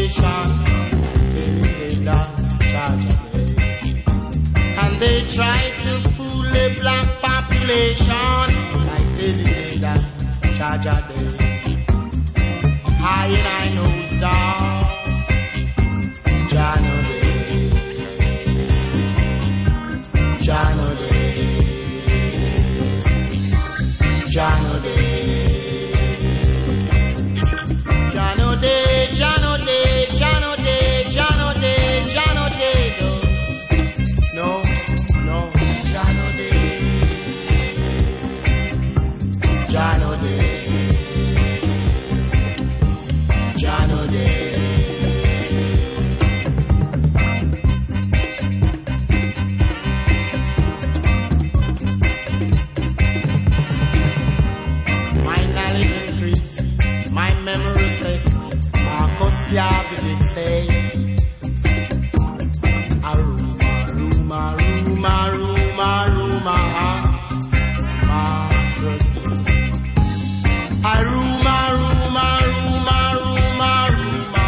population. They don't charge a day. And they try to fool the black population. Like they don't charge a day. High in I knows down. Jano day. Jano day. Jano day. Jano day, Jano day, Jano day, Jano day, Jano day, no, Jano day, Jano day, Jano day. My knowledge increase, my memory fade. Marcus Garvey did say, Aruma, Aruma, Aruma, Aruma, Aruma, Marcus. Aruma, Aruma, Aruma, Aruma, Aruma,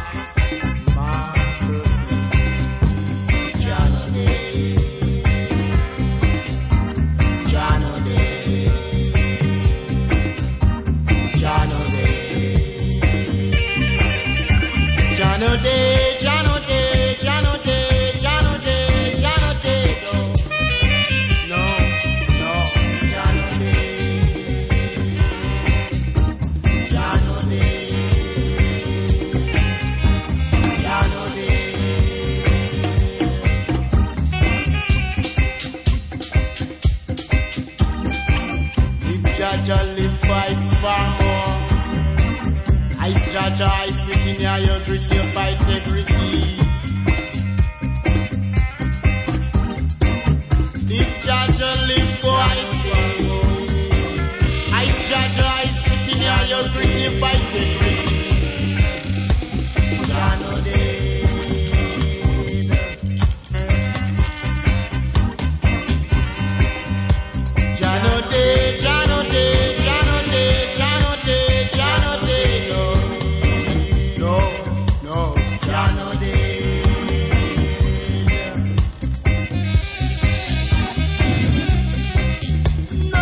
Marcus. Jano day, Jano day, Jano day. Jano day, Jano day, Jano day, Jano day, Jano day, no, Jano day, Jano day, Jano day. If Jaja live fights for more. Ice Jaja, ice within your gritty, your fight integrity. If Jaja live for ice Jaja, ice within your gritty, your fight integrity. Jano day. Jano day, Jano day, Jano day, Jano day, Jano day, no, Jano day. No,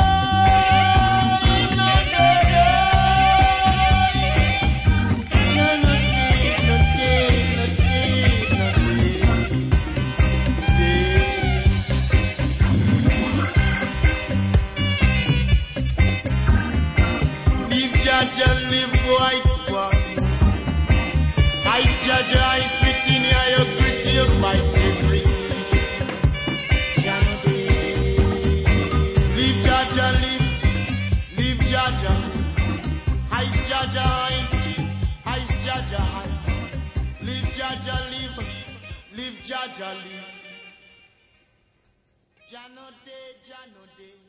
Jaja live white one. Ice Jaja, ice within your gritty, your fight integrity. Jano day. Leave Jaja, leave Jaja. Ice Jaja, ice Jaja, ice. Leave Jaja, leave Jaja, leave. Jano day, Jano day.